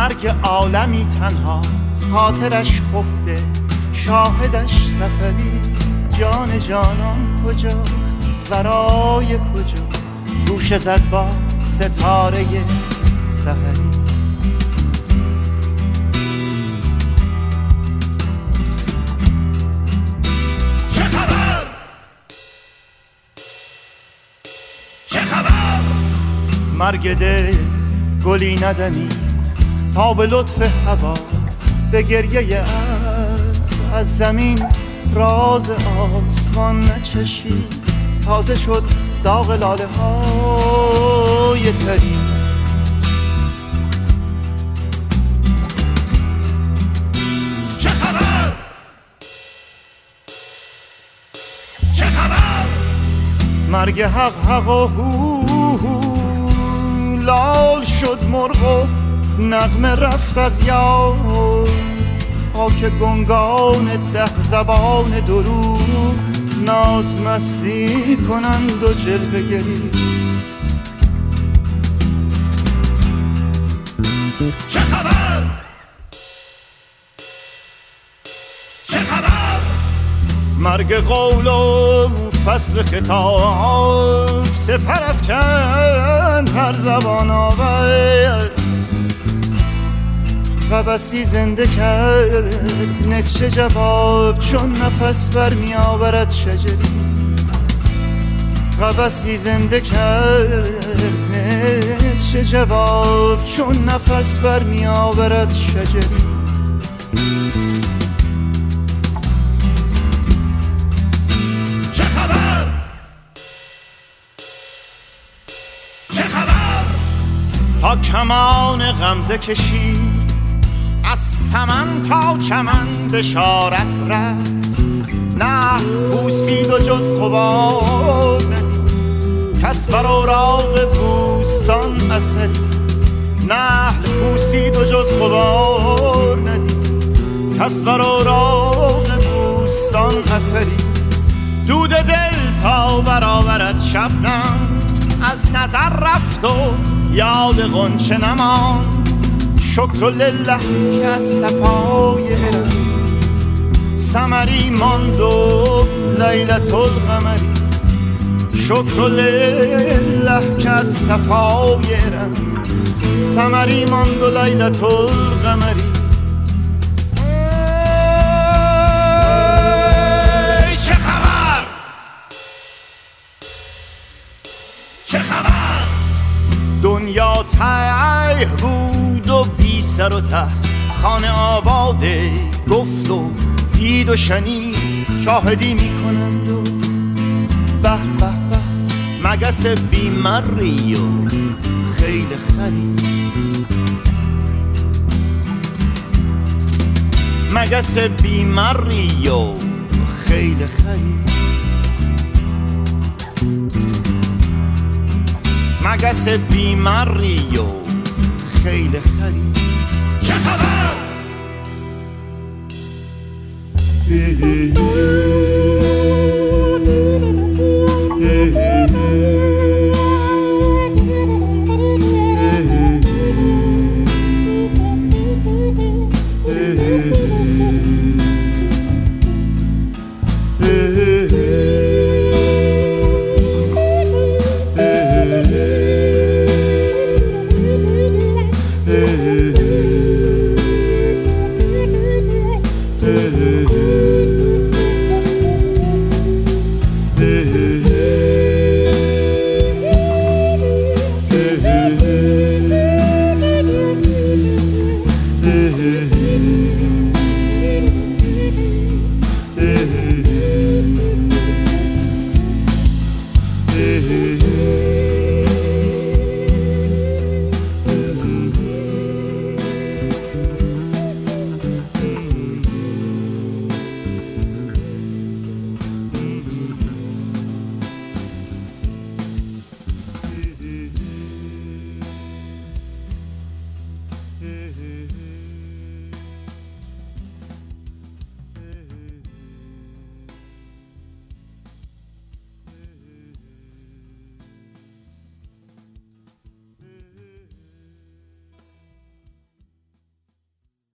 مرگ عالمی تنها، خاطرش خفته، شاهدش سفری. جان جانان کجا، ورای کجا، گوشه زد با ستاره سحری. چه خبر؟ چه خبر؟ مرگ دل گلی ندمید تا به لطف هوا، به گریه از زمین راز آسمان نچشید. تازه شد داغ لاله های تری. چه خبر؟ چه خبر؟ مرگ حق حق و هو لال شد مرغ و نغمه رفت از یاد. خاک گنگان 10 زبان درو ناز مستی کنند و جلوه گری. چه خبر؟ چه خبر؟ مرگ قول و فصل خطاب، سپر افکند هر زبان آور. و بسی زنده کرد نقش جواب، چون نفس برمی آورد شجری. و بسی زنده کرد نقش جواب، چون نفس برمی آورد شجری. چه خبر؟ چه خبر؟ تا کمان غمزه کشید از سمن تا چمن بشارت رفت. نه پوسید و جز غبار ندید، کس بر اوراق بوستان اثری. نحل پوسید و جز غبار ندید، کس بر اوراق بوستان اثری. دود دل تا برآورد شبنم، از نظر رفت و یاد غنچه نماند. شکر لله که از صفای ارم ثمری ماند و لیلة القمری. شکر لله که از صفای ارم ثمری ماند و لیلة القمری. چه خبر؟ چه خبر؟ دنیا ته بود و بی سر و ته، خانه آباده گفت و دید و شنید، شاهدی میکنند و به به به. مگس بیمری و خیل خری، مگس بیمری و خیل خری. مگس بیمری و خیل خری. چه خبر؟ hey, hey.